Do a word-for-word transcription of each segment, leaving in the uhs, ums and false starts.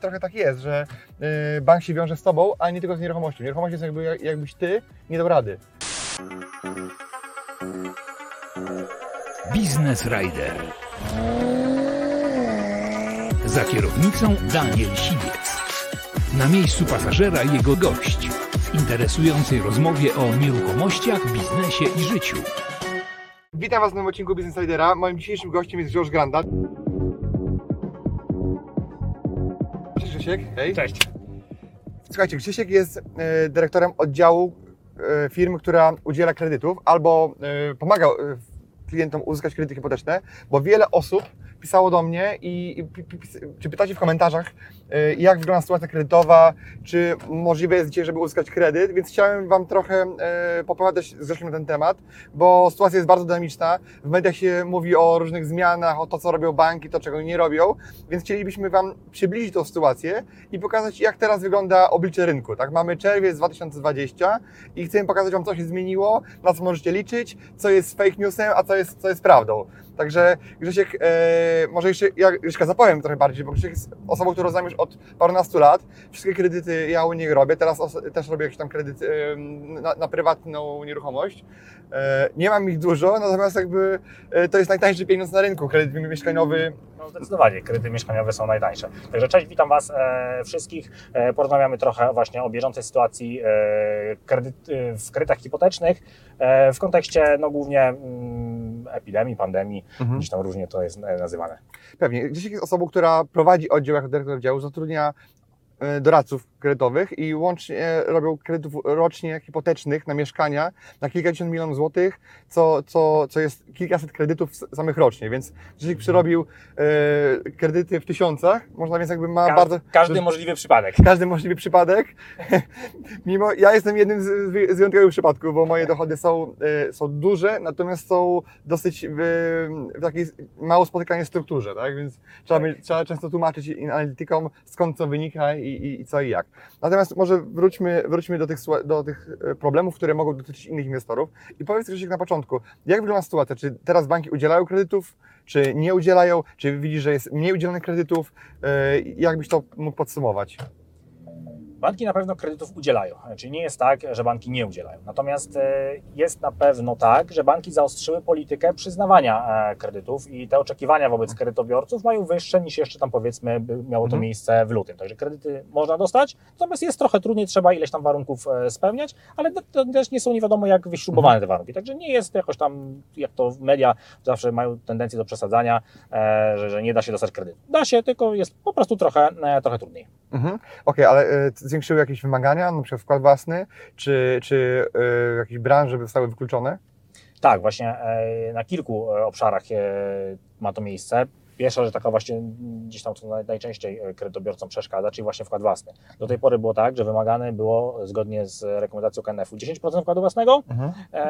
trochę tak jest, że yy, bank się wiąże z tobą, a nie tylko z nieruchomością. Nieruchomość jest jakby, jak, jakbyś ty nie dał rady. Business Rider. Za kierownicą Daniel Siwiec. Na miejscu pasażera jego gość. W interesującej rozmowie o nieruchomościach, biznesie i życiu. Witam Was w nowym odcinku Business Ridera. Moim dzisiejszym gościem jest Grzegorz Granda. Cześć Grzesiek. Hej. Cześć. Słuchajcie, Grzesiek jest e, dyrektorem oddziału e, firmy, która udziela kredytów albo e, pomaga e, klientom uzyskać kredyty hipoteczne, bo wiele osób pisało do mnie i, i pi, pi, czy pytacie w komentarzach, y, jak wygląda sytuacja kredytowa, czy możliwe jest dzisiaj, żeby uzyskać kredyt, więc chciałem Wam trochę y, popowiadać z Grzesiem na ten temat, bo sytuacja jest bardzo dynamiczna, w mediach się mówi o różnych zmianach, o to, co robią banki, to, czego nie robią, więc chcielibyśmy Wam przybliżyć tą sytuację i pokazać, jak teraz wygląda oblicze rynku. Tak? Mamy czerwiec dwa tysiące dwudziesty i chcemy pokazać Wam, co się zmieniło, na co możecie liczyć, co jest fake newsem, a co jest, co jest prawdą. Także Grzesiek, e, może jeszcze, ja Grzeszka zapowiem trochę bardziej, bo Grzesiek jest osobą, którą znam już od parunastu lat. Wszystkie kredyty ja u niego robię, teraz os- też robię jakiś tam kredyt e, na, na prywatną nieruchomość. E, nie mam ich dużo, natomiast jakby e, to jest najtańszy pieniądz na rynku, kredyt mieszkaniowy. No zdecydowanie, kredyty mieszkaniowe są najtańsze. Także cześć, witam Was e, wszystkich. E, porozmawiamy trochę właśnie o bieżącej sytuacji e, kredyt, e, w kredytach hipotecznych e, w kontekście no głównie mm, epidemii, pandemii, Mhm. gdzieś tam różnie to jest e, nazywane. Pewnie. Grzesiek jest osobą, która prowadzi oddział jako dyrektor oddziału, zatrudnia e, doradców kredytowych i łącznie robią kredytów rocznie hipotecznych na mieszkania na kilkadziesiąt milionów złotych, co, co, co jest kilkaset kredytów samych rocznie, więc Grzesiek przyrobił e, kredyty w tysiącach, można więc jakby ma Ka- bardzo... każdy możliwy przypadek. Każdy możliwy przypadek. Mimo, ja jestem jednym z, z wyjątkowych przypadków, bo moje dochody są, e, są duże, natomiast są dosyć w, w takiej mało spotykanej strukturze, tak? Więc trzeba, mieć- trzeba często tłumaczyć analitykom, skąd co wynika i, i, i co i jak. Natomiast może wróćmy, wróćmy do tych, słu- do tych problemów, które mogą dotyczyć innych inwestorów i powiedz Grzesiek na początku, jak wygląda sytuacja? Czy teraz banki udzielają kredytów, czy nie udzielają? Czy widzisz, że jest mniej udzielonych kredytów? E, Jak byś to mógł podsumować? Banki na pewno kredytów udzielają, czyli nie jest tak, że banki nie udzielają. Natomiast e, jest na pewno tak, że banki zaostrzyły politykę przyznawania e, kredytów i te oczekiwania wobec kredytobiorców mają wyższe niż jeszcze tam powiedzmy by miało to Mhm. miejsce w lutym. Także kredyty można dostać, natomiast jest trochę trudniej, trzeba ileś tam warunków e, spełniać, ale to, to też nie są nie wiadomo jak wyśrubowane te warunki. Także nie jest jakoś tam, jak to media zawsze mają tendencję do przesadzania, e, że, że nie da się dostać kredytu. Da się, tylko jest po prostu trochę, e, trochę trudniej. Mhm. Okej, ale e, zwiększyły jakieś wymagania, na przykład wkład własny, czy, czy e, jakieś branże zostały wykluczone? Tak, właśnie e, na kilku e, obszarach e, ma to miejsce. Pierwsza, że taka właśnie gdzieś tam, co naj- najczęściej e, kredytobiorcom przeszkadza, czyli właśnie wkład własny. Do tej pory było tak, że wymagane było zgodnie z rekomendacją K N F u dziesięć procent wkładu własnego Mhm.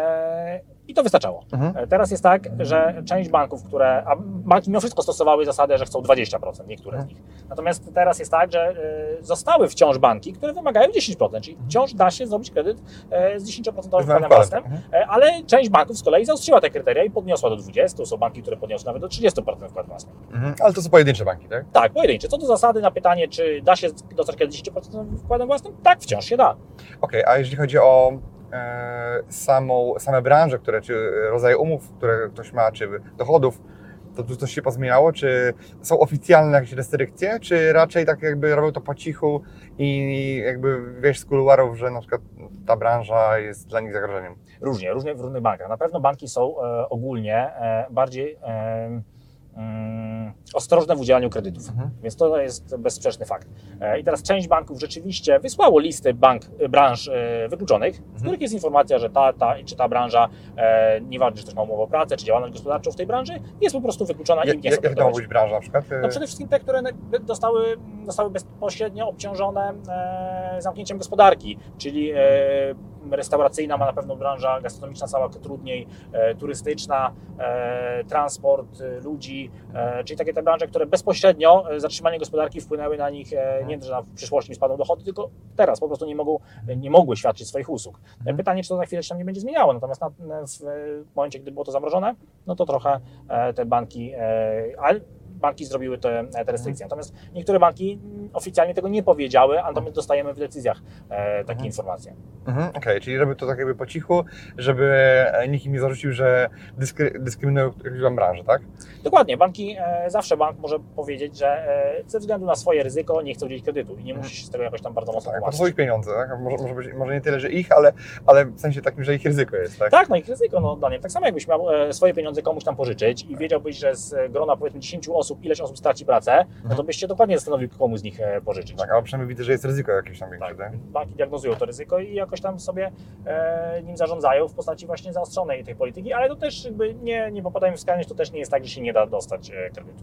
e, i to wystarczało. Mhm. E, Teraz jest tak, że część banków, które, a banki mimo wszystko stosowały zasadę, że chcą dwadzieścia procent, niektóre z nich. Natomiast teraz jest tak, że e, zostały wciąż banki, które wymagają dziesięć procent, czyli wciąż da się zrobić kredyt e, z dziesięcioprocentowym wkładem własnym. Mhm. E, Ale część banków z kolei zaostrzyła te kryteria i podniosła do dwudziestu procent. Są banki, które podniosły nawet do trzydziestu procent wkład własny. Mhm. Ale to są pojedyncze banki, tak? Tak, pojedyncze. Co do zasady na pytanie, czy da się dostać kredyt dziesięć procent wkładem własnym? Tak, wciąż się da. Okej, a jeżeli chodzi o e, samą, same branże, które, czy rodzaje umów, które ktoś ma, czy dochodów, to tu coś się pozmieniało? Czy są oficjalne jakieś restrykcje, czy raczej tak jakby robią to po cichu i jakby wiesz z kuluarów, że na przykład ta branża jest dla nich zagrożeniem? Różnie, różnie w różnych bankach. Na pewno banki są e, ogólnie e, bardziej e, mm, ostrożne w udzielaniu kredytów, Mhm. więc to jest bezsprzeczny fakt. E, I teraz część banków rzeczywiście wysłało listy bank, branż e, wykluczonych, w których jest informacja, że ta, ta czy ta branża, e, nieważne czy ktoś ma umowę o pracę, czy działalność gospodarczą w tej branży, jest po prostu wykluczona i Jak, nie chce jak to ma kredytować. być branża na przykład? No przede wszystkim te, które dostały, zostały bezpośrednio obciążone e, zamknięciem gospodarki, czyli e, restauracyjna ma na pewno branża gastronomiczna cała trudniej, e, turystyczna, e, transport e, ludzi, e, czyli takie te branże, które bezpośrednio e, zatrzymanie gospodarki wpłynęły na nich, e, nie że w przyszłości im spadną dochody, tylko teraz po prostu nie, mogą, nie mogły świadczyć swoich usług. E, Pytanie, czy to za chwilę się tam nie będzie zmieniało, natomiast na, w momencie, gdy było to zamrożone, no to trochę e, te banki, e, ale banki zrobiły te, te restrykcje. Natomiast niektóre banki oficjalnie tego nie powiedziały, a natomiast dostajemy w decyzjach e, takie Mhm. informacje. Mhm, Okej, okay. Czyli żeby to tak jakby po cichu, żeby nikt im nie zarzucił, że dyskry, dyskryminują jakąś tam branżę, tak? Dokładnie, banki, e, zawsze bank może powiedzieć, że e, ze względu na swoje ryzyko nie chce udzielić kredytu i nie musi się z tego jakoś tam bardzo mocno Tak, bo to tłumaczyć. są ich pieniądze, tak? Może, może, być, może nie tyle, że ich, ale, ale w sensie takim, że ich ryzyko jest, tak? Tak, no i ryzyko, no Daniel, tak samo jakbyś miał e, swoje pieniądze komuś tam pożyczyć i wiedziałbyś, że z grona powiedzmy dziesięciu osób ileś osób straci pracę, no to byś się dokładnie zastanowił, komu z nich e, pożyczyć. Tak, ale przynajmniej widzę, że jest ryzyko jakieś tam większe, Tak, tak? banki diagnozują to ryzyko i jakoś tam sobie e, nim zarządzają w postaci właśnie zaostrzonej tej polityki, ale to też jakby nie, nie popadajmy w skrajność, to też nie jest tak, że się nie da dostać e, kredytu.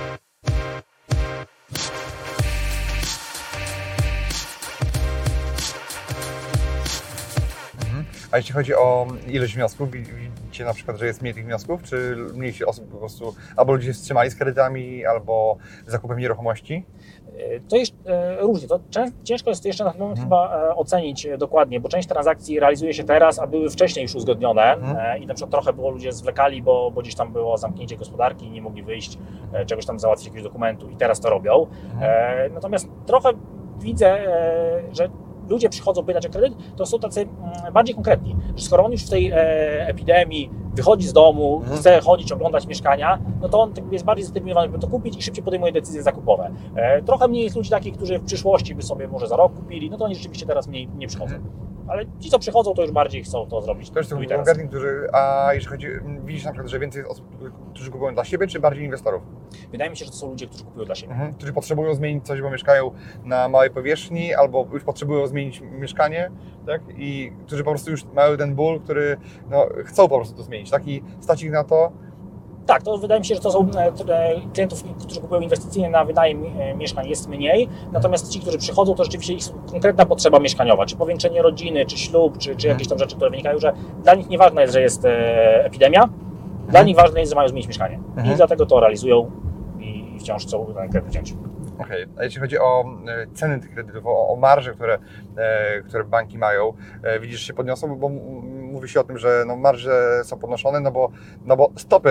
A jeśli chodzi o ilość wniosków, widzicie na przykład, że jest mniej tych wniosków, czy mniej się osób po prostu, albo ludzie się wstrzymali z kredytami, albo zakupem nieruchomości? To jest e, różnie. To czę, ciężko jest jeszcze na ten moment Mhm. chyba e, ocenić e, dokładnie, bo część transakcji realizuje się teraz, a były wcześniej już uzgodnione Mhm. e, i na przykład trochę było ludzie zwlekali, bo, bo gdzieś tam było zamknięcie gospodarki i nie mogli wyjść, e, czegoś tam załatwić, jakiegoś dokumentu i teraz to robią. E, natomiast trochę widzę, e, że ludzie przychodzą pytać o kredyt, to są tacy mm, bardziej konkretni, że skoro on już w tej e, epidemii wychodzi z domu, Mhm. chce chodzić, oglądać mieszkania, no to on jest bardziej zdeterminowany, żeby to kupić i szybciej podejmuje decyzje zakupowe. E, trochę mniej jest ludzi takich, którzy w przyszłości by sobie może za rok kupili, no to oni rzeczywiście teraz mniej nie przychodzą. Ale ci, co przychodzą, to już bardziej chcą to zrobić. To jest tu i taki teraz. konkretni, którzy, a jeśli chodzi, widzisz na przykład, że więcej jest osób, którzy kupują dla siebie, czy bardziej inwestorów? Wydaje mi się, że to są ludzie, którzy kupują dla siebie. Mhm. Którzy potrzebują zmienić coś, bo mieszkają na małej powierzchni, albo już potrzebują zmienić mieszkanie, tak? I którzy po prostu już mają ten ból, który no, chcą po prostu to zmienić, tak? I stać ich na to. Tak, to wydaje mi się, że to są e, e, klientów, którzy kupują inwestycyjnie na wynajem e, mieszkań jest mniej, natomiast ci, którzy przychodzą, to rzeczywiście ich konkretna potrzeba mieszkaniowa, czy powiększenie rodziny, czy ślub, czy, czy jakieś tam rzeczy, które wynikają, że dla nich nieważne jest, że jest e, epidemia, dla nich ważne jest, że mają zmienić mieszkanie Mhm. i dlatego to realizują i, i wciąż chcą ten kredyt wziąć. Okej, okay. A jeśli chodzi o e, ceny tych kredytów, o, o marże, które, e, które banki mają, e, widzisz, że się podniosą, bo m- mówi się o tym, że no, marże są podnoszone, no bo, no bo stopy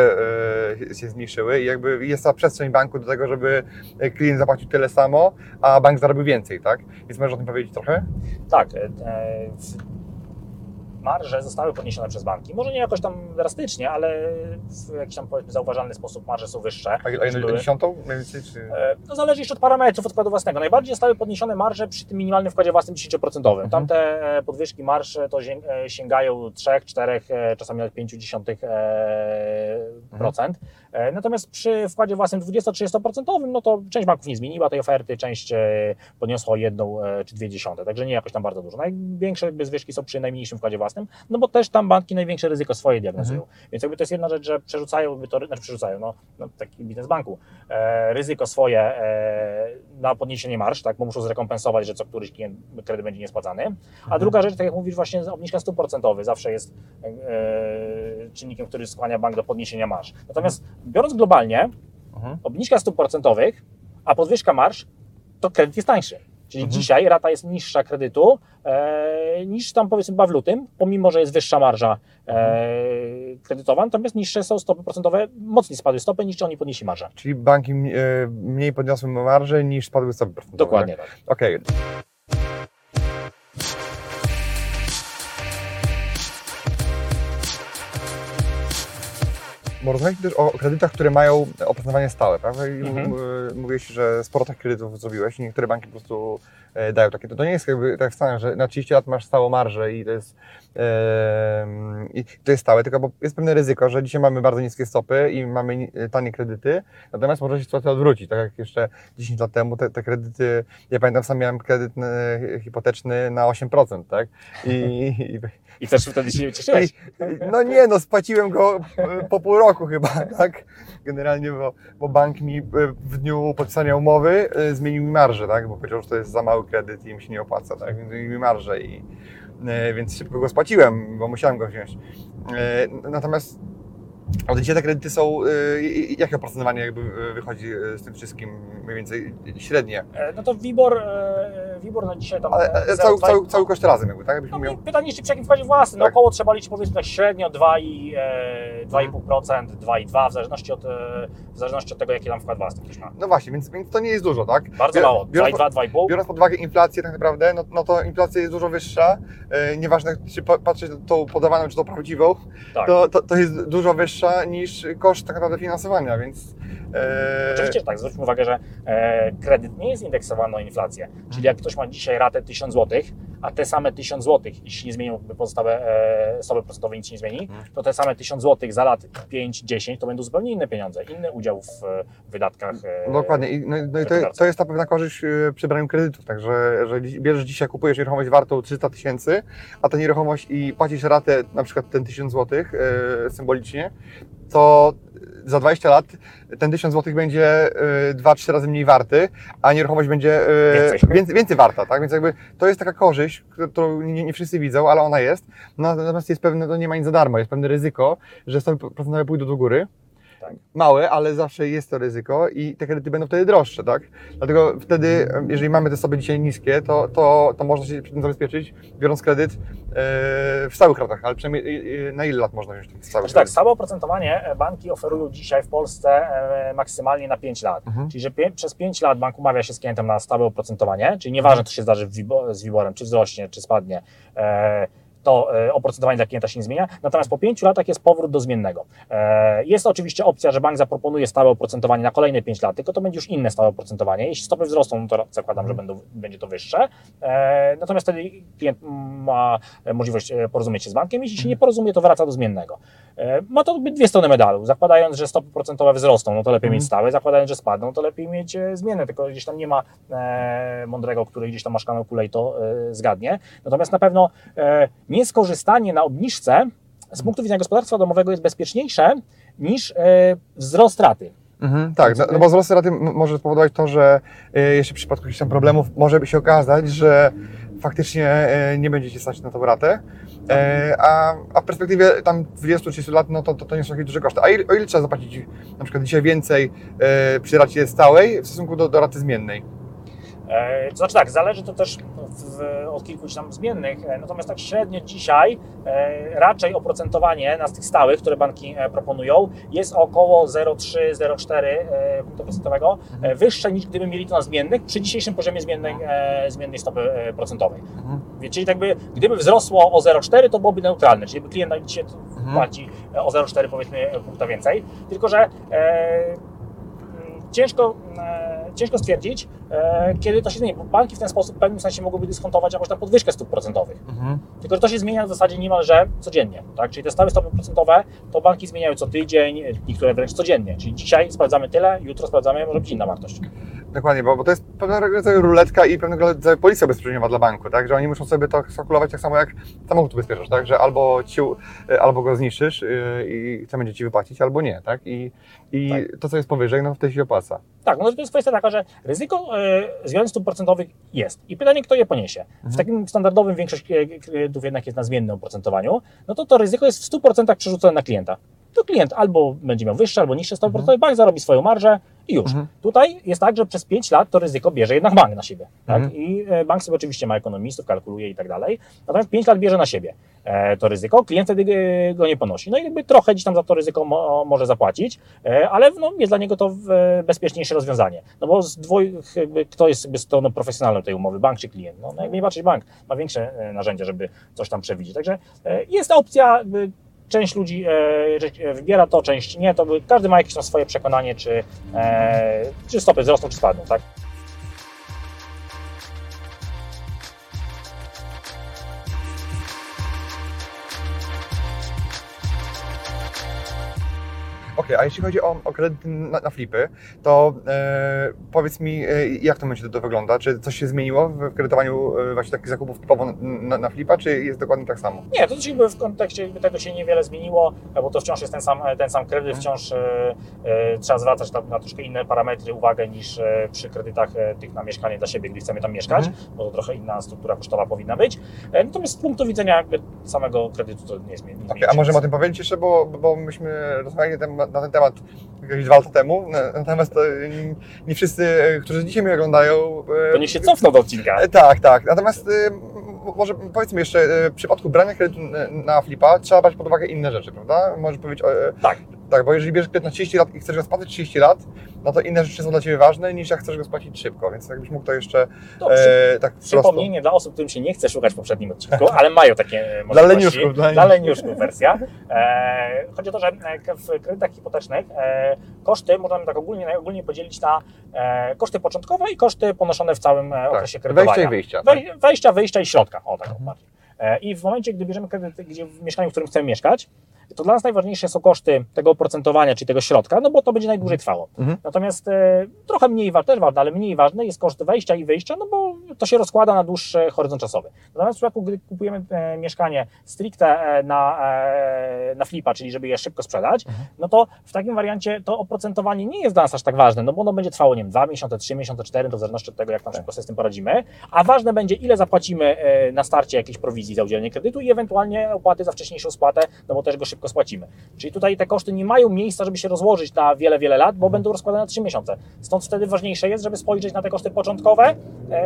e, się zmniejszyły i jakby jest ta przestrzeń banku do tego, żeby klient zapłacił tyle samo, a bank zarobił więcej, tak? Więc możesz o tym powiedzieć trochę? Tak, e, w, marże zostały podniesione przez banki. Może nie jakoś tam drastycznie, ale w jakiś tam powiedzmy zauważalny sposób marże są wyższe. A, a jedną dziesiątą mniej więcej? Czy... E, No zależy jeszcze od parametrów odkładu własnego. Najbardziej zostały podniesione marże przy tym minimalnym wkładzie własnym dziesięć procent. Mhm. Tamte e, podwyżki marż to zię- e, sięgają trzy, cztery, e, czasami nawet pięć dziesiątych procent. E, Natomiast przy wkładzie własnym dwudziesto-trzydziesto procent, no to część banków nie zmieniła tej oferty, część e, podniosła jedną e, czy dwie dziesiąte, także nie jakoś tam bardzo dużo. Największe jakby zwyżki są przy najmniejszym wkładzie własnym, no bo też tam banki największe ryzyko swoje diagnozują. Mhm. Więc jakby to jest jedna rzecz, że przerzucają, jakby to, znaczy przerzucają, no, no taki biznes banku, e, ryzyko swoje e, na podniesienie marż, tak, bo muszą zrekompensować, że co któryś klient kredyt będzie niespłacany. A Mhm. druga rzecz, tak jak mówisz, właśnie obniżka stóp procentowych zawsze jest e, czynnikiem, który skłania bank do podniesienia marż. Natomiast biorąc globalnie, Mhm. obniżka stóp procentowych, a podwyżka marż, to kredyt jest tańszy. Czyli Mhm. dzisiaj rata jest niższa kredytu e, niż tam powiedzmy chyba w lutym, pomimo że jest wyższa marża e, kredytowa, natomiast niższe są stopy procentowe, mocniej spadły stopy niż oni podnieśli marżę. Czyli banki e, mniej podniosły marże niż spadły stopy procentowe. Dokładnie tak. Okej. Bo rozmawialiśmy też o kredytach, które mają oprocentowanie stałe, prawda? I Mhm. m- mówiłeś, że sporo takich kredytów zrobiłeś i niektóre banki po prostu e, dają takie. To, to nie jest jakby tak jak w Stanach, że na trzydzieści lat masz stałą marżę i to jest, e, i to jest stałe, tylko bo jest pewne ryzyko, że dzisiaj mamy bardzo niskie stopy i mamy ni- tanie kredyty, natomiast może się sytuacja odwrócić, tak jak jeszcze dziesięć lat temu te, te kredyty, ja pamiętam, sam miałem kredyt e, hipoteczny na osiem procent, tak? I, i, I też wtedy się cieszyłeś. no nie, no spłaciłem go e, po pół roku chyba, tak? Generalnie, bo, bo bank mi e, w dniu podpisania umowy e, zmienił mi marżę, tak? Bo powiedział, że to jest za mały kredyt i im się nie opłaca, tak? Więc zmienił mi marżę i e, więc szybko go spłaciłem, bo musiałem go wziąć. E, natomiast od gdzie te kredyty są, e, jakie oprocentowanie jakby e, wychodzi e, z tym wszystkim mniej więcej średnie? E, No to WIBOR e, WIBOR na dzisiaj tam... Ale e, zero cały, przecinek dwa cały, cały koszt razem jakby, tak? Jakbyśmy No, miał... pytanie jeszcze przy jakim wkładzie własnym, no Tak. około trzeba liczyć powiedzmy tak średnio dwa i dwa i pół procent, dwa i dwa w zależności od, e, w zależności od tego, jaki tam wkład własny ktoś ma. No właśnie, więc, więc to nie jest dużo, tak? Bardzo Bior- mało, biorąc dwa i dwa, dwa i pół. Biorąc pod uwagę inflację tak naprawdę, no, no to inflacja jest dużo wyższa. E, nieważne, czy pa- patrzeć na tą podawaną, czy tą prawdziwą, Tak. to, to, to jest dużo wyższa niż koszt tak naprawdę finansowania, więc... E, Oczywiście, że tak, zwróćmy uwagę, że e, kredyt nie jest indeksowany na inflację. Czyli jak ktoś ma dzisiaj ratę tysiąc złotych, a te same tysiąc złotych, jeśli nie zmienią pozostałe e, stopy procentowe, nic się nie zmieni, to te same tysiąc złotych za lat pięć dziesięć to będą zupełnie inne pieniądze, inny udział w e, wydatkach. E, Dokładnie. I, no, no i to, to jest ta pewna korzyść e, przy braniu kredytów. Także, że dzi- bierzesz dzisiaj, kupujesz nieruchomość wartą trzysta tysięcy, a ta nieruchomość i płacisz ratę na przykład ten tysiąc złotych e, symbolicznie, to za dwadzieścia lat ten tysiąc złotych będzie dwa trzy razy mniej warty, a nieruchomość będzie e, Więcej. więcej, więcej warta, tak? Więc jakby to jest taka korzyść, którą nie, nie wszyscy widzą, ale ona jest. Natomiast jest pewne, to nie ma nic za darmo, jest pewne ryzyko, że stopy procentowe pójdą do góry. Tak. Małe, ale zawsze jest to ryzyko i te kredyty będą wtedy droższe, tak? Dlatego wtedy, jeżeli mamy te stopy dzisiaj niskie, to, to, to można się przed tym zabezpieczyć, biorąc kredyt e, w stałych ratach, ale przynajmniej e, na ile lat można wziąć taki stały Znaczy tak, kredyt? stałe oprocentowanie banki oferują dzisiaj w Polsce e, maksymalnie na pięć lat. Mhm. Czyli, że pie, przez pięć lat bank umawia się z klientem na stałe oprocentowanie, czyli nieważne, co się zdarzy w WIBO, z WIBORem, czy wzrośnie, czy spadnie, e, to e, oprocentowanie dla klienta się nie zmienia. Natomiast po pięciu latach jest powrót do zmiennego. E, jest oczywiście opcja, że bank zaproponuje stałe oprocentowanie na kolejne pięć lat, tylko to będzie już inne stałe oprocentowanie. Jeśli stopy wzrosną, no to zakładam, że będą, będzie to wyższe. E, natomiast wtedy klient ma możliwość e, porozumieć się z bankiem. Jeśli się nie porozumie, to wraca do zmiennego. E, ma to jakby dwie strony medalu. Zakładając, że stopy procentowe wzrosną, no to lepiej Mhm. mieć stałe. Zakładając, że spadną, to lepiej mieć e, zmienne. Tylko gdzieś tam nie ma e, mądrego, który gdzieś tam ma szklaną kulę i to e, zgadnie. Natomiast na pewno e, nieskorzystanie na obniżce z punktu widzenia gospodarstwa domowego jest bezpieczniejsze niż e, wzrost raty. Mhm, tak, no, no bo wzrost raty m- może spowodować to, że e, jeszcze w przypadku jakichś tam problemów może by się okazać, że faktycznie e, nie będziecie stać na tą ratę, e, a, a w perspektywie tam dwudziestu trzydziestu lat, no to, to, to nie są takie duże koszty. A ile, o ile trzeba zapłacić na przykład dzisiaj więcej e, przy racie stałej w stosunku do, do raty zmiennej? E, To znaczy tak, zależy to też w, od kilku tam zmiennych, e, natomiast tak średnio dzisiaj e, raczej oprocentowanie na tych stałych, które banki e, proponują, jest około zero przecinek trzy do zero przecinek cztery e, punktu procentowego, e, wyższe niż gdyby mieli to na zmiennych przy dzisiejszym poziomie zmiennej, e, zmiennej stopy e, procentowej. Mhm. Wie, czyli tak by, gdyby wzrosło o zero przecinek cztery, to byłoby neutralne, czyli by klient na dzisiaj Mhm. płaci e, o zero przecinek cztery powiedzmy punkta więcej, tylko że e, Ciężko, e, ciężko stwierdzić, e, kiedy to się zmieni, bo banki w ten sposób w pewnym sensie mogłyby dyskontować jakąś tam podwyżkę stóp procentowych. Mhm. Tylko że to się zmienia w zasadzie niemalże codziennie. Tak? Czyli te stałe stopy procentowe to banki zmieniają co tydzień, niektóre wręcz codziennie. Czyli dzisiaj sprawdzamy tyle, jutro sprawdzamy, może być inna wartość. Dokładnie, bo, bo to jest pewnego rodzaju ruletka i pewnego rodzaju policja ubezpieczeniowa dla banku, tak? Że oni muszą sobie to kalkulować tak samo jak samochód ubezpieczasz, tak? Że albo, ci, albo go zniszczysz yy, i chcemy będzie Ci wypłacić, albo nie, tak? I, i Tak. to, co jest powyżej, no wtedy się opłaca. Tak, no to jest kwestia taka, że ryzyko e, zmian stóp procentowych jest. I pytanie, kto je poniesie. Mhm. W takim standardowym większość klientów jednak jest na zmiennym oprocentowaniu, no to to ryzyko jest w stu procentach przerzucone na klienta. To klient albo będzie miał wyższe, albo niższe stopy Mhm. procentowe, bank zarobi swoją marżę i już. Mhm. Tutaj jest tak, że przez pięć lat to ryzyko bierze jednak bank na siebie. Tak? Mhm. I e, bank sobie oczywiście ma ekonomistów, kalkuluje i tak dalej, natomiast pięć lat bierze na siebie e, to ryzyko, klient wtedy e, go nie ponosi. No i jakby trochę gdzieś tam za to ryzyko mo, może zapłacić, e, ale no, jest dla niego to e, bezpieczniejsze rozwiązanie. No bo z dwóch, jakby, kto jest jakby stroną profesjonalną tej umowy, bank czy klient? No, no jak najbardziej bank ma większe e, narzędzia, żeby coś tam przewidzieć. Także e, jest opcja, jakby, część ludzi e, wybiera to, część nie, to by, każdy ma jakieś tam swoje przekonanie, czy, e, czy stopy wzrosną, czy spadną, tak? Okej, a jeśli chodzi o, o kredyty na, na flipy, to e, powiedz mi, e, jak to będzie to, to wygląda? Czy coś się zmieniło w kredytowaniu e, właśnie takich zakupów typowo na, na, na flipa, czy jest dokładnie tak samo? Nie, to jakby w kontekście jakby tego się niewiele zmieniło, bo to wciąż jest ten sam, ten sam kredyt, wciąż e, e, trzeba zwracać na, na troszkę inne parametry uwagę niż e, przy kredytach e, tych na mieszkanie dla siebie, gdy chcemy tam mieszkać, Mhm. bo to trochę inna struktura kosztowa powinna być. E, natomiast z punktu widzenia jakby samego kredytu to nie zmieni. nie Okay, zmieni a się możemy o nic. tym powiedzieć jeszcze, bo, bo myśmy rozmawiali na temat na, na ten temat jakieś dwa lata temu, natomiast nie, nie wszyscy, którzy dzisiaj mnie oglądają... To niech się cofną do odcinka. Tak, tak. Natomiast może powiedzmy jeszcze, w przypadku brania kredytu na flipa trzeba brać pod uwagę inne rzeczy, prawda? Możesz powiedzieć... Tak. Tak, bo jeżeli bierzesz kredyt na trzydzieści lat i chcesz go spłacić trzydzieści lat, no to inne rzeczy są dla Ciebie ważne niż jak chcesz go spłacić szybko, więc jakbyś mógł to jeszcze To przy, e, tak przypomnienie dla osób, którym się nie chce szukać w poprzednim odcinku, ale mają takie Dla możliwości. leniuszków. Dla Dla leniuszków wersja. E, chodzi o to, że w kredytach hipotecznych e, koszty możemy tak ogólnie, najogólniej podzielić na e, koszty początkowe i koszty ponoszone w całym e, okresie kredytowania. Wejścia i wyjścia. Tak? Wej, wejścia, wyjścia i środka. O, tak bardziej. E, I w momencie, gdy bierzemy kredyt gdzie w mieszkaniu, w którym chcemy mieszkać, to dla nas najważniejsze są koszty tego oprocentowania, czyli tego środka, no bo to będzie najdłużej trwało. Mhm. Natomiast e, trochę mniej ważne, też ważne, ale mniej ważne jest koszt wejścia i wyjścia, no bo to się rozkłada na dłuższy horyzont czasowy. Natomiast w przypadku, gdy kupujemy e, mieszkanie stricte e, na, e, na flipa, czyli żeby je szybko sprzedać, Mhm. no to w takim wariancie to oprocentowanie nie jest dla nas aż tak ważne, no bo ono będzie trwało, nie wiem, dwa miesiące, trzy miesiące, cztery, to w zależności od tego, jak tam szybko sobie z tym poradzimy, a ważne będzie, ile zapłacimy e, na starcie jakiejś prowizji za udzielenie kredytu i ewentualnie opłaty za wcześniejszą spłatę, no bo też go szybko spłacimy. Czyli tutaj te koszty nie mają miejsca, żeby się rozłożyć na wiele, wiele lat, bo będą rozkładane na trzy miesiące. Stąd wtedy ważniejsze jest, żeby spojrzeć na te koszty początkowe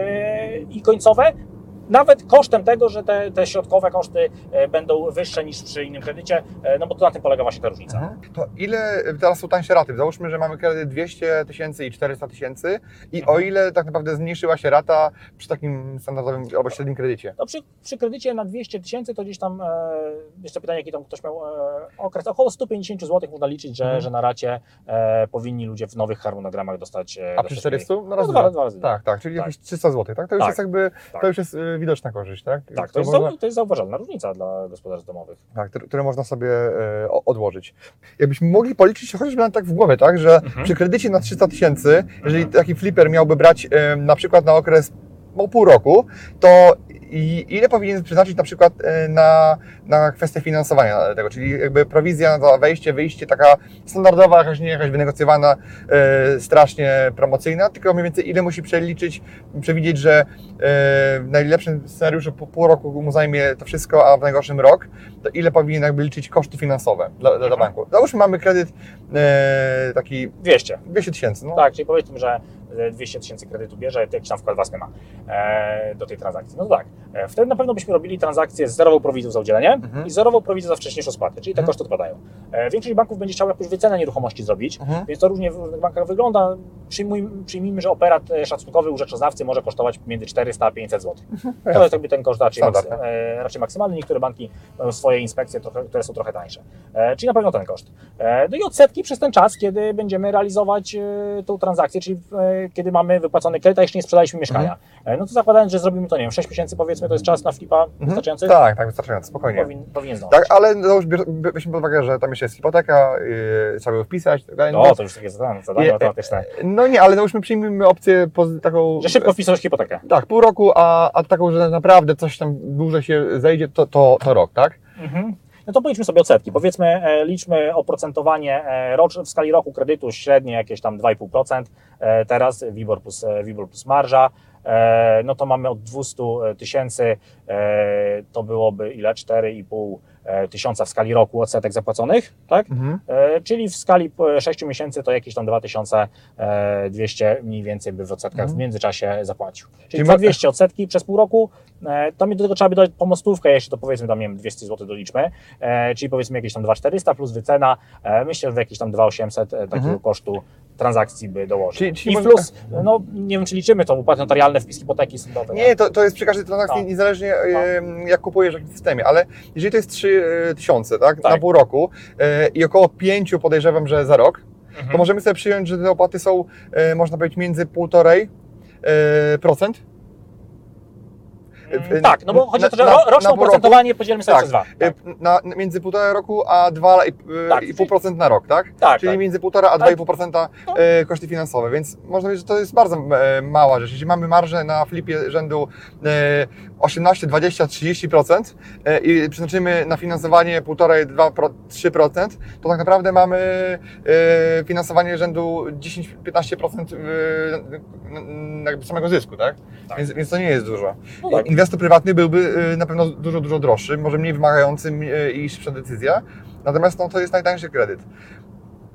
yy, i końcowe, nawet kosztem tego, że te, te środkowe koszty e, będą wyższe niż przy innym kredycie, e, no bo to na tym polega właśnie ta różnica. Mhm. To ile teraz są tańsze raty? Załóżmy, że mamy kredyt dwieście tysięcy i czterysta tysięcy i Mhm. o ile tak naprawdę zmniejszyła się rata przy takim standardowym albo średnim kredycie? No przy, przy kredycie na dwieście tysięcy to gdzieś tam, e, jeszcze pytanie, jaki tam ktoś miał e, okres, około sto pięćdziesiąt złotych można liczyć, że, Mhm. że na racie e, powinni ludzie w nowych harmonogramach dostać. E, A przy dostać czterysta? mniej. No, raz No, dwa. dwa, dwa razy. Tak, tak, czyli Tak. jakieś trzysta złotych, tak? To już Tak. jest jakby, Tak. to już jest y, widoczna korzyść, tak? Tak, to jest, można, zau- to jest zauważalna różnica dla gospodarstw domowych. tak, które, które można sobie e, o- odłożyć. Jakbyśmy mogli policzyć chociażby nawet tak w głowie, tak? Że Mhm. przy kredycie na trzysta tysięcy, jeżeli taki flipper miałby brać e, na przykład na okres no, pół roku, to i ile powinien przeznaczyć na przykład e, na, na kwestię finansowania tego, czyli jakby prowizja za wejście, wyjście taka standardowa, jakaś nie jakaś wynegocjowana, e, strasznie promocyjna, tylko mniej więcej ile musi przeliczyć, przewidzieć, że e, w najlepszym scenariuszu po pół roku mu zajmie to wszystko, a w najgorszym rok, to ile powinien jakby liczyć koszty finansowe dla, dla banku. Załóżmy, mamy kredyt e, taki dwieście. dwieście tysięcy. No. Tak, czyli powiedzmy, że dwieście tysięcy kredytu bierze, to jakiś tam wkład własny ma e, do tej transakcji. No to tak, e, wtedy na pewno byśmy robili transakcję z zerową prowizją za udzielenie Mhm. i zerową prowizją za wcześniejszą spłatę, czyli te Mhm. koszty odpadają. E, większość banków będzie chciała jakąś wycenę nieruchomości zrobić, Mhm. więc to różnie w różnych bankach wygląda. Przyjmuj, przyjmijmy, że operat e, szacunkowy u rzeczoznawcy może kosztować między czterysta a pięćset złotych. To jest jakby ten koszt raczej, maksy, Standard, e, raczej maksymalny. Niektóre banki mają swoje inspekcje, trochę, które są trochę tańsze. E, czyli na pewno ten koszt. E, no i odsetki przez ten czas, kiedy będziemy realizować e, tą transakcję, czyli e, kiedy mamy wypłacony kredyt, a jeszcze nie sprzedaliśmy mieszkania. E, no to zakładając, że zrobimy to, nie wiem, sześć miesięcy powiedzmy, to jest czas na flipa wystarczający? Tak, tak, wystarczająco, spokojnie. Powin, powinien zdążyć. Tak, ale no, już bier- by- weźmy pod uwagę, że tam jeszcze jest hipoteka, yy, trzeba ją wpisać, tak dalej. No, to już takie zadanie, zadanie Nie, matematyczne. No nie, ale no już my przyjmijmy opcję poz- taką... Że szybko wpisujesz hipotekę. Tak, pół roku, a, a taką, że naprawdę coś tam dłużej się zejdzie, to, to, to rok, tak? Mhm. No to policzmy sobie odsetki. Powiedzmy, e, liczmy oprocentowanie e, roczne w skali roku kredytu średnie jakieś tam dwa i pół procent. E, teraz WIBOR plus, e, WIBOR plus marża. E, no to mamy od dwieście tysięcy, e, to byłoby ile? cztery i pół tysiąca w skali roku odsetek zapłaconych, tak? Mhm. E, czyli w skali e, sześciu miesięcy to jakieś tam dwa tysiące dwieście mniej więcej by w odsetkach Mhm. w międzyczasie zapłacił. Czyli, Czyli dwa ma- tysiące dwieście odsetki przez pół roku, e, to mi do tego trzeba by dodać pomostówkę, jeszcze to powiedzmy tam, nie wiem, dwieście złotych doliczmy, e, czyli powiedzmy jakieś tam dwa tysiące czterysta plus wycena, e, myślę, że jakieś tam dwa tysiące osiemset e, takiego Mhm. kosztu transakcji by dołożył. Czyli- czyli I może- plus, no nie wiem, czy liczymy to, opłaty notarialne, wpis hipoteki sądowej. Nie, to, to jest przy każdej transakcji, No. niezależnie no. jak kupujesz w jakim systemie, ale jeżeli to jest trzy tysiące, tak, Tak. na pół roku yy, i około pięciu podejrzewam, że za rok, Mhm. to możemy sobie przyjąć, że te opłaty są, yy, można powiedzieć, między półtorej procent. Mm, tak, no bo chodzi o to, że Na- ro- na- roczne na pół oprocentowanie podzielimy sobie Tak. przez dwa. Tak, Na, między półtora roku a dwa i Tak. pół procent na rok, tak? tak. Czyli tak. między półtora a Ale- dwa i pół procent No. e, koszty finansowe, więc można powiedzieć, że to jest bardzo e, mała rzecz. Jeśli mamy marżę na flipie rzędu e, osiemnaście, dwadzieścia, trzydzieści procent e, i przeznaczymy na finansowanie półtora, dwa, trzy procent, to tak naprawdę mamy e, finansowanie rzędu dziesięć do piętnastu procent e, jakby samego zysku, tak? Tak. Więc, więc to nie jest dużo. No tak. Inwestor prywatny byłby e, na pewno dużo, dużo droższy, może mniej wymagający e, i szybsza decyzja, natomiast no, to jest najtańszy kredyt.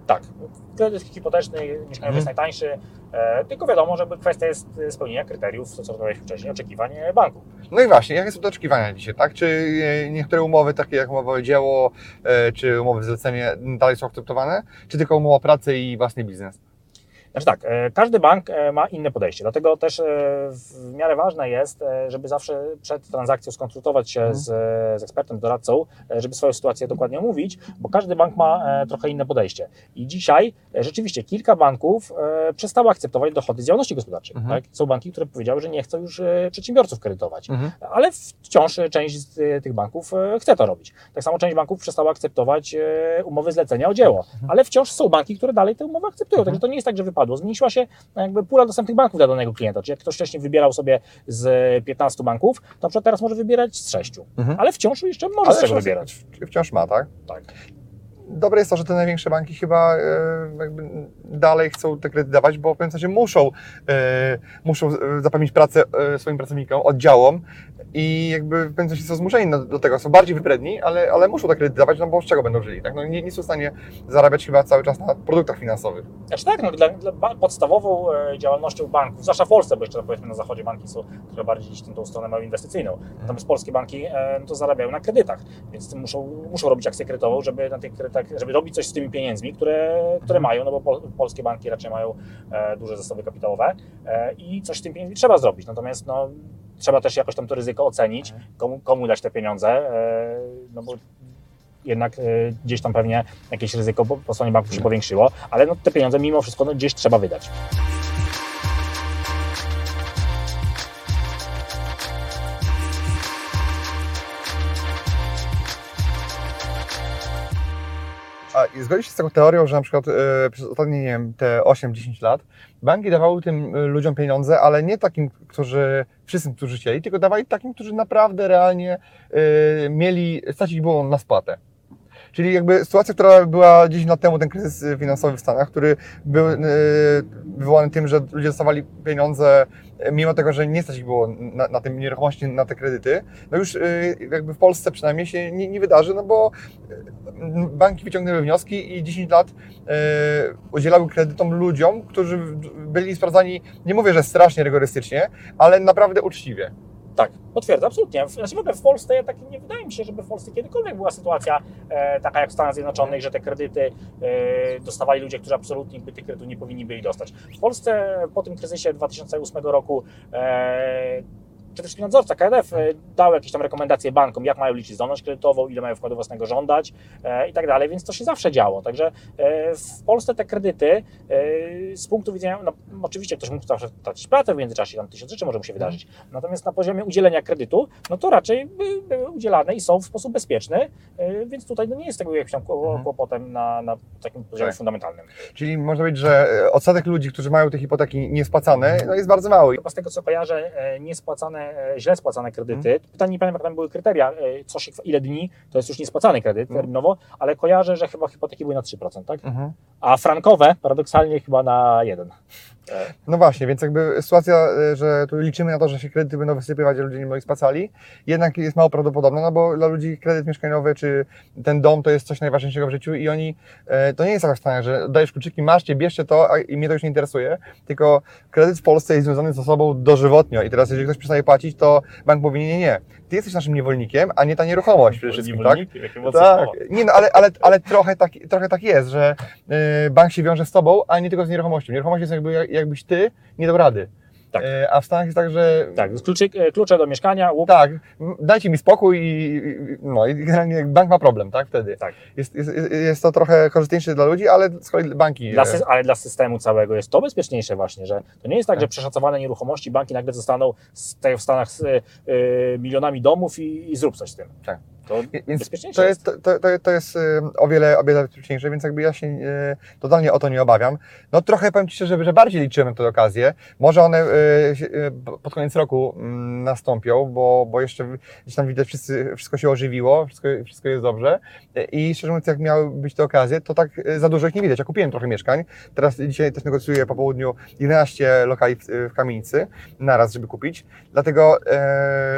Tak, kredyt hipoteczny mieszkaniowy Mhm. jest najtańszy, e, tylko wiadomo, że kwestia jest spełnienia kryteriów, co rozmawialiśmy wcześniej, oczekiwań banku. No i właśnie, jakie są te oczekiwania dzisiaj, tak? Czy e, niektóre umowy, takie jak umowa o dzieło, e, czy umowy zlecenie dalej są akceptowane, czy tylko umowa o pracę i własny biznes? Znaczy tak, e, każdy bank e, ma inne podejście, dlatego też e, w miarę ważne jest, e, żeby zawsze przed transakcją skonsultować się Mhm. z, z ekspertem, doradcą, e, żeby swoją sytuację dokładnie omówić, bo każdy bank ma e, trochę inne podejście. I dzisiaj e, rzeczywiście kilka banków e, przestało akceptować dochody z działalności gospodarczej. Mhm. Tak? Są banki, które powiedziały, że nie chcą już e, przedsiębiorców kredytować, Mhm. ale wciąż część z e, tych banków e, chce to robić. Tak samo część banków przestała akceptować e, umowy zlecenia o dzieło, ale wciąż są banki, które dalej te umowy akceptują, Mhm. także to nie jest tak, że wypadło. Zmniejszyła się jakby pula dostępnych banków dla danego klienta, czyli jak ktoś wcześniej wybierał sobie z piętnastu banków, to na przykład teraz może wybierać z sześciu, Mhm. ale wciąż jeszcze może Ale z czego wciąż- wybierać. Wciąż ma, tak? Tak. Dobre jest to, że te największe banki chyba e, jakby dalej chcą te kredyty dawać, bo w pewnym sensie muszą, e, muszą e, zapewnić pracę e, swoim pracownikom, oddziałom i jakby w pewnym sensie są zmuszeni do, do tego, są bardziej wybredni, ale, ale muszą te kredyty dawać, no bo z czego będą żyli, tak? No nie, nie są w stanie zarabiać chyba cały czas na produktach finansowych. Znaczy tak, no, dla, dla ba- podstawową e, działalnością banków, zwłaszcza w Polsce, bo jeszcze powiedzmy na zachodzie banki są, które bardziej gdzieś tą, tą stronę mają inwestycyjną, natomiast polskie banki e, no to zarabiają na kredytach, więc muszą, muszą robić akcję kredytową, żeby na tych kredytach, żeby robić coś z tymi pieniędzmi, które, które mają, no bo pol, polskie banki raczej mają e, duże zasoby kapitałowe e, i coś z tym pieniędzmi trzeba zrobić, natomiast no, trzeba też jakoś tam to ryzyko ocenić, komu, komu dać te pieniądze, e, no bo jednak e, gdzieś tam pewnie jakieś ryzyko po, po stronie banku się powiększyło, ale no, te pieniądze mimo wszystko no, gdzieś trzeba wydać. A zgodzisz się z taką teorią, że na przykład e, przez ostatnie, nie wiem, te osiem dziesięć lat banki dawały tym e, ludziom pieniądze, ale nie takim, którzy, wszystkim, którzy chcieli, tylko dawali takim, którzy naprawdę realnie e, mieli, stać ich było na spłatę. Czyli jakby sytuacja, która była dziesięć lat temu, ten kryzys finansowy w Stanach, który był e, wywołany tym, że ludzie dostawali pieniądze, e, mimo tego, że nie stać ich było na, na tym nieruchomości, na te kredyty, no już e, jakby w Polsce przynajmniej się nie, nie wydarzy, no bo e, banki wyciągnęły wnioski i dziesięć lat e, udzielały kredytom ludziom, którzy byli sprawdzani, nie mówię, że strasznie rygorystycznie, ale naprawdę uczciwie. Tak, potwierdzam, absolutnie. Znaczy w ogóle w Polsce, ja tak nie wydaje mi się, żeby w Polsce kiedykolwiek była sytuacja e, taka jak w Stanach Zjednoczonych, że te kredyty e, dostawali ludzie, którzy absolutnie by tych kredytów nie powinni byli dostać. W Polsce po tym kryzysie dwa tysiące ósmego roku e, przede wszystkim nadzorca K N F e, dał jakieś tam rekomendacje bankom, jak mają liczyć zdolność kredytową, ile mają wkładu własnego żądać e, i tak dalej, więc to się zawsze działo. Także e, w Polsce te kredyty e, z punktu widzenia, no, oczywiście ktoś mógł zawsze tracić pracę w międzyczasie, tam tysiąc rzeczy może mu się wydarzyć, natomiast na poziomie udzielenia kredytu, no to raczej by, były udzielane i są w sposób bezpieczny, e, więc tutaj no, nie jest tego jakimś tam kło- kłopotem na, na takim poziomie Tak. fundamentalnym. Czyli można powiedzieć, że odsetek ludzi, którzy mają te hipoteki niespłacane, no jest bardzo mały. Chyba z tego co kojarzę, e, niespłacane, e, źle spłacane kredyty. Pytanie, nie pamiętam jak tam były kryteria, e, co się, ile dni to jest już niespłacany kredyt terminowo, ale kojarzę, że chyba hipoteki były na trzy procent, tak? Mhm. A frankowe paradoksalnie chyba na jeden procent. No właśnie, więc jakby sytuacja, e, że tu liczymy na to, że się kredyty będą wysypywać, a ludzie nie będą ich spłacali, jednak jest mało prawdopodobne, no bo dla ludzi kredyt mieszkaniowy czy ten dom to jest coś najważniejszego w życiu i oni, e, to nie jest taka stanie, że dajesz kluczyki, maszcie, bierzcie to a, i mnie to już nie interesuje, tylko kredyt w Polsce jest związany z osobą dożywotnio i teraz jeżeli ktoś przestaje płacić, to bank mówi nie, nie, nie, ty jesteś naszym niewolnikiem, a nie ta nieruchomość przede wszystkim, tak? Tak, nie no, ale, ale, ale trochę, tak, trochę tak jest, że y, bank się wiąże z tobą, a nie tylko z nieruchomością. Nieruchomość jest jakby, jak- jakbyś ty nie dał rady. Tak. Y, a w Stanach jest tak, że Tak, kluczyk, e, klucze do mieszkania, łup. tak, m, dajcie mi spokój i, i no i generalnie bank ma problem, tak, wtedy. Tak. Jest, jest, jest to trochę korzystniejsze dla ludzi, ale z kolei banki... Dla e, sy- ale dla systemu całego jest to bezpieczniejsze właśnie, że to nie jest tak, Tak. że przeszacowane nieruchomości banki nagle zostaną z, tak jak w Stanach z e, milionami domów i, i zrób coś z tym. Tak. To Więc bezpieczniejsze to jest, to, to, to jest y, o wiele, o wiele bezpieczniejsze, więc jakby ja się y, totalnie o to nie obawiam. No trochę powiem Ci szczerze, że bardziej liczyłem na te okazje. Może one y, się, y, pod koniec roku y, nastąpią, bo, bo jeszcze gdzieś tam widać, wszyscy, wszystko się ożywiło, wszystko, wszystko jest dobrze. Y, I szczerze mówiąc, jak miały być te okazje, to tak y, za dużo ich nie widać. Ja kupiłem trochę mieszkań. Teraz dzisiaj też negocjuję po południu jedenaście lokali w, w kamienicy naraz, żeby kupić. Dlatego y,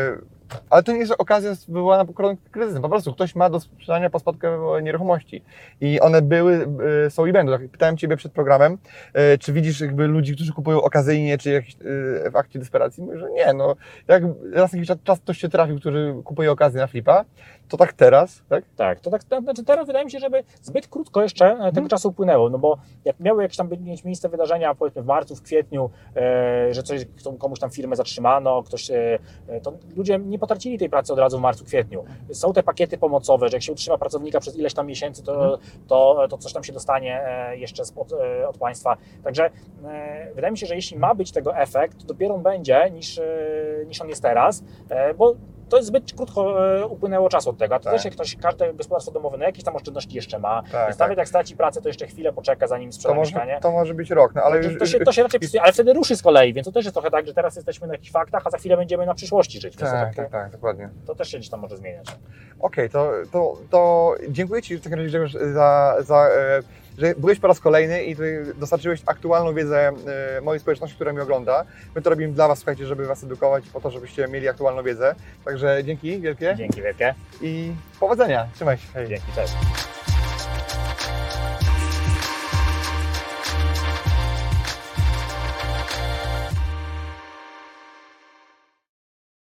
Ale to nie jest, że okazja wywołana kryzysem. Po prostu ktoś ma do sprzedania po spadku nieruchomości. I one były, y, są i będą. Tak, pytałem Ciebie przed programem, y, czy widzisz jakby ludzi, którzy kupują okazyjnie, czy jakieś, y, w akcie desperacji? Mówię, że nie. No, jak raz na jakiś czas ktoś się trafił, który kupuje okazję na flipa, to tak teraz, tak? Tak, to tak, to, znaczy teraz wydaje mi się, żeby zbyt krótko jeszcze e, tego Hmm. czasu upłynęło, no bo jak miały jakieś tam mieć miejsce wydarzenia, powiedzmy w marcu, w kwietniu, e, że coś, komuś tam firmę zatrzymano, ktoś, e, to ludzie nie potracili tej pracy od razu w marcu, kwietniu. Są te pakiety pomocowe, że jak się utrzyma pracownika przez ileś tam miesięcy, to, to, to coś tam się dostanie e, jeszcze spod, e, od państwa. Także e, wydaje mi się, że jeśli ma być tego efekt, to dopiero on będzie niż, e, niż on jest teraz, e, bo to jest zbyt krótko e, upłynęło czasu od tego, a to Tak. też jak ktoś, każde gospodarstwo domowe no jakieś tam oszczędności jeszcze ma, Tak, więc tak. nawet jak straci pracę, to jeszcze chwilę poczeka, zanim sprzeda To może, mieszkanie. to może być rok, no ale To, już... to, się, to się raczej psuje, ale wtedy ruszy z kolei, więc to też jest trochę tak, że teraz jesteśmy na jakichś faktach, a za chwilę będziemy na przyszłości żyć. Więc Tak, to, takie, tak, tak, dokładnie. to też się gdzieś tam może zmieniać. Okej, to, to, to dziękuję Ci w takim razie Grzegorz, za, za, e, że byłeś po raz kolejny i tutaj dostarczyłeś aktualną wiedzę e, mojej społeczności, która mnie ogląda. My to robimy dla Was, słuchajcie, żeby Was edukować, po to, żebyście mieli aktualną wiedzę. Także dzięki wielkie Dzięki wielkie. i powodzenia. Trzymaj się. Hej. Dzięki, cześć.